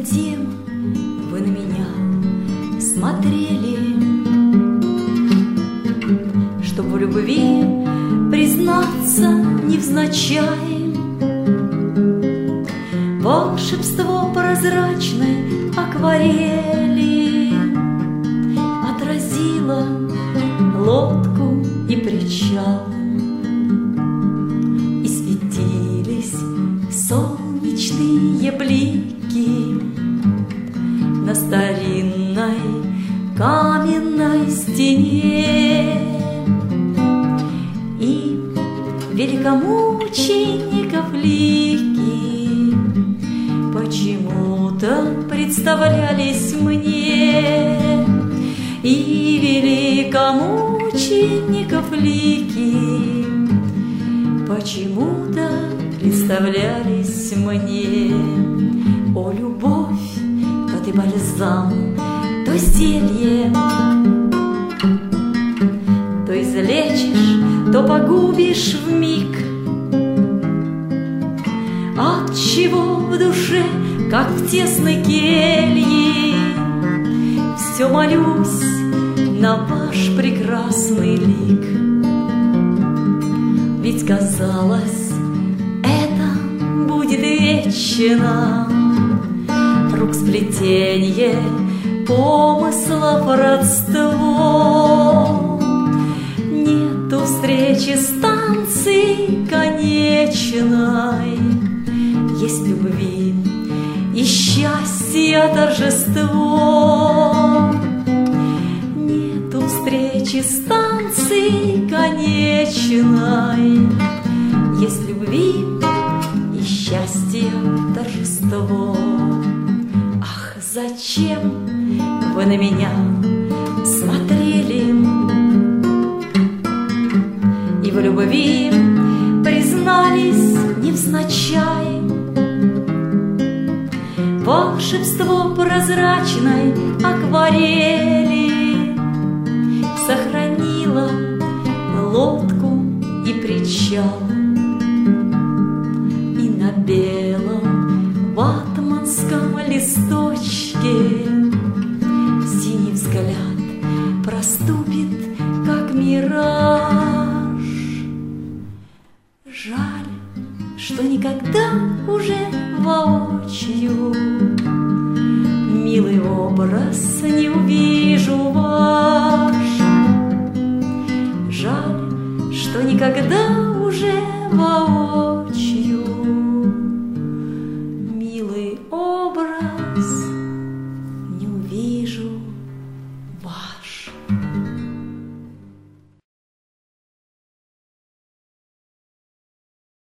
Зачем вы на меня смотрели? Чтоб в любви признаться невзначай, волшебство прозрачной акварели отразило лодку и причал, и светились солнечные блики на старинной каменной стене. И великомучеников лики почему-то представлялись мне, и великомучеников лики почему-то представлялись мне. О, любовь, то ты бальзам, то зелье, то излечишь, то погубишь вмиг. Отчего в душе, как в тесной келье, все молюсь на ваш прекрасный лик? Ведь казалось, это будет вечно, рук сплетенье, помыслов родство. Нету встречи станции конечной, есть любви и счастье торжество. Нету встречи станции конечной, есть любви и счастье торжество. Ах, зачем вы на меня смотрели и в любви признались невзначай? Волшебство прозрачной акварели сохранило лодку и причал, и на белом ватманском листочке синий взгляд проступит, как мираж. Жаль, что никогда уже воочию милый образ не увижу ваш. Жаль, что никогда уже воочию милый образ не увижу вас.